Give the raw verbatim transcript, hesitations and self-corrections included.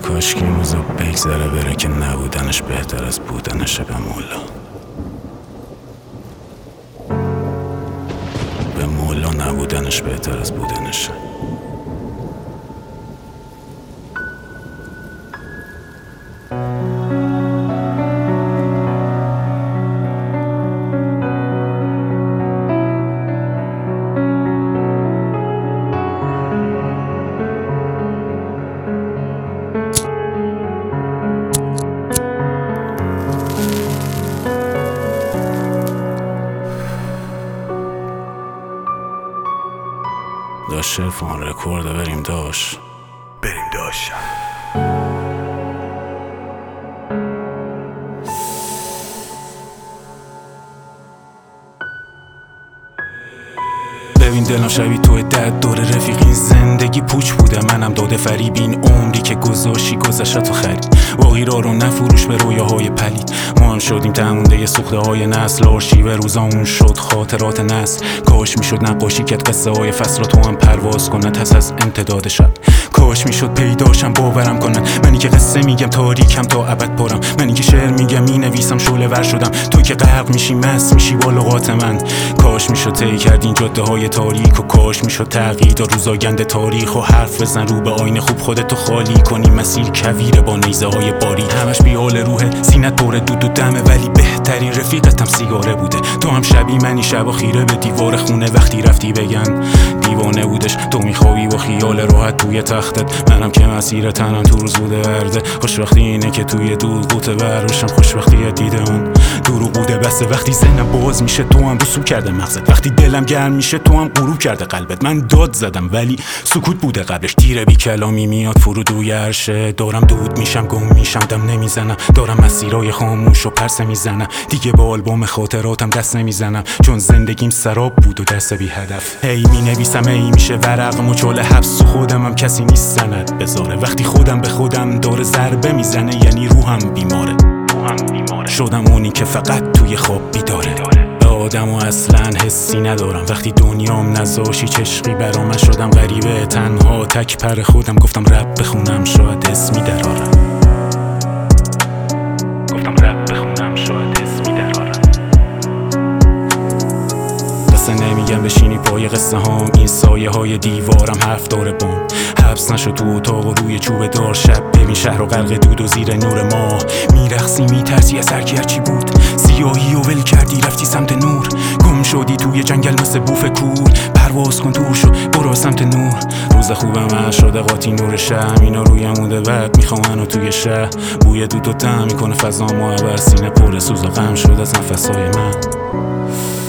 کاش که این روزا بگذره بره که نبودنش بهتر از بودنشه. به مولا به مولا نبودنش بهتر از بودنشه. داش شرفان رکورده بریم داش بریم داشتم. ببین دلم شبیه توی دد دور رفیقین زندگی پوچ بوده منم داده فریب این عمری که گذاشی گذشت تو خرید واقعی رو نفروش به رویاهای پلید. ما هم شدیم تمونده سوخته های نسل آرشیو روزامون شد خاطرات نسل. کاش میشد نقاشی کرد قصه های فصل تو هم پرواز کنن تس از امتداد شب. کاش میشد پیداشم باورم کنن منی که قصه میگم تاریکم تا ابد پرم. منی که شعر میگم مینویسم شعله ور شدم تو که غرق میشی مست میشی با لغات من. کاش میشد طی کردین جاده های تاریک و کاش میشد تغییر داد روزاگند تاریخ و حرف بزن رو به آینه خوب خودتو خالی کنی مسیر کویره با نیزه های باری. همش بیال روحه سینت پر دود و دمه ولی بهترین رفیقتم سیگاره بوده. تو هم شبی منی شبا خیره به دیوار خونه وقتی رفتی بگن دیوانه بودش. تو میخوابی با خیال راحت توی تختت منم که مسیر تنم تو روز بوده ورده. خوشبختی اینه که توی دور قوطه بروشم خوشبختی دیده اون دروغ بوده بسه. وقتی ذهنم باز میشه تو هم رسو کرده مغزت. وقتی دلم گرم میشه تو هم غروب کرده قلبت. من داد زدم ولی سکوت بوده قبلش. تیر بی کلامی میاد فرود روی عرشه. دارم دود میشم گم میشم دم نمیزنم. دارم مسیرای خاموش و پرسه میزنم. دیگه با آلبوم خاطراتم دست نمیزنم چون زندگیم سراب بود و دست بی هدف. هی مینویسم هی میشه ورق مچول حبس و خودم هم کسی نیست سند بذاره. وقتی خودم به خودم دور ضربه میزنه یعنی روحم بیماره. شدم اونی که فقط توی خواب بیداره. به آدم و اصلا حسی ندارم. وقتی دنیام نذاشی چشقی برا من شدم غریبه تنها تک پر خودم. گفتم رب بخونم شاید اسمی درارم. گفتم رب بخونم شاید اسمی درارم. قصه نمیگم بشینی پای قصه هام. این سایه های دیوارم حرف داره بام. حبس نشو تو اتاق و روی چوب دار. شب ببین شهر و غرق دود و زیر نور ماه. میرقصی میترسی از هرکی هرچی بود. سیاهی و ول کردی رفتی سمت نور. گم شدی توی جنگل مثل بوف کور. پرواز کن تو شو برو سمت نور. روز خوبم شده قاطی نور شم. اینا روی عمود بعد میخوام منو توی شهر. بوی دود و دم میکنه فضا معبر. سینه پر سوز و غم شد از نفسای من.